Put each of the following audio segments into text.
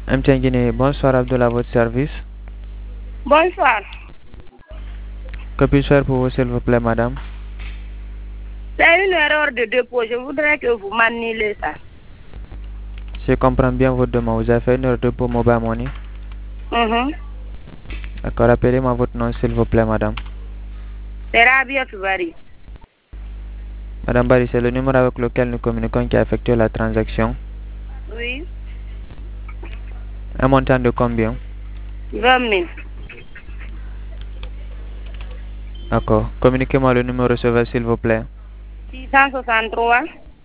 MTN Guinée, bonsoir Abdullah, à votre service. Bonsoir. Que puis-je faire pour vous, s'il vous plaît, madame? C'est une erreur de dépôt. Je voudrais que vous m'annulez ça. Je comprends bien votre demande. Vous avez fait une erreur de dépôt Mobile Money. D'accord, appelez-moi votre nom, s'il vous plaît, madame. C'est Rabia Tubari. Madame Barry, c'est le numéro avec lequel nous communiquons qui a effectué la transaction. Oui. Un montant de combien? 20 000. D'accord. Communiquez-moi le numéro receveur, s'il vous plaît. 663.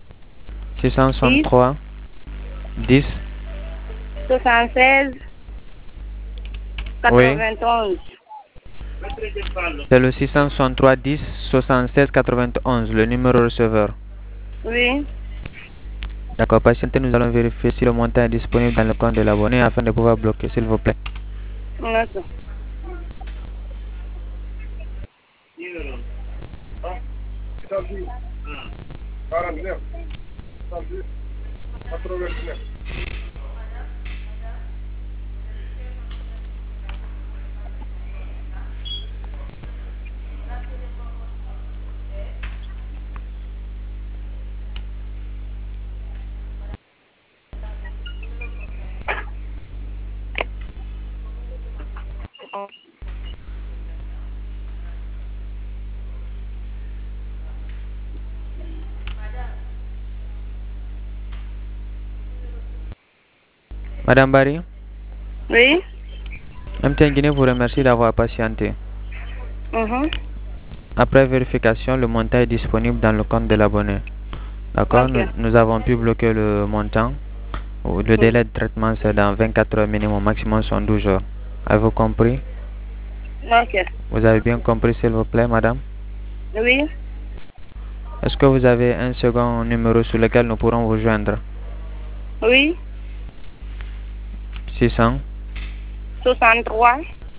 663 10. 76. Oui. 91. C'est le 663 10 76 91, le numéro receveur. Oui. D'accord, patientez, nous allons vérifier si le montant est disponible dans le compte de l'abonné afin de pouvoir bloquer, s'il vous plaît. D'accord. Madame Barry, Oui. MTN Guinée vous remercie d'avoir patienté. Après vérification, le montant est disponible dans le compte de l'abonné. D'accord, Ok. nous avons pu bloquer le montant. Le délai de traitement, c'est dans 24 heures minimum, maximum sont 12 heures. Avez-vous compris? Ok. Vous avez bien compris, s'il vous plaît, madame? Oui. Est-ce que vous avez un second numéro sur lequel nous pourrons vous joindre? Oui. 600 63.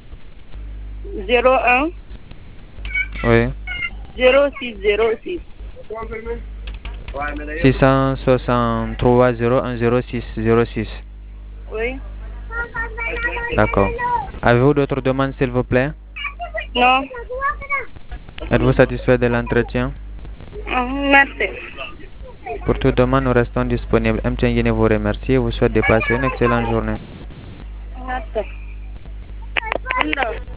01. Oui. 0606. 663 01 06 06. Oui. D'accord. Avez-vous d'autres demandes, s'il vous plaît? Non. Êtes-vous satisfait de l'entretien? Merci. Pour toute demande, nous restons disponibles. MTN Guinée vous remercie et vous souhaite de passer une excellente journée. Merci. Non.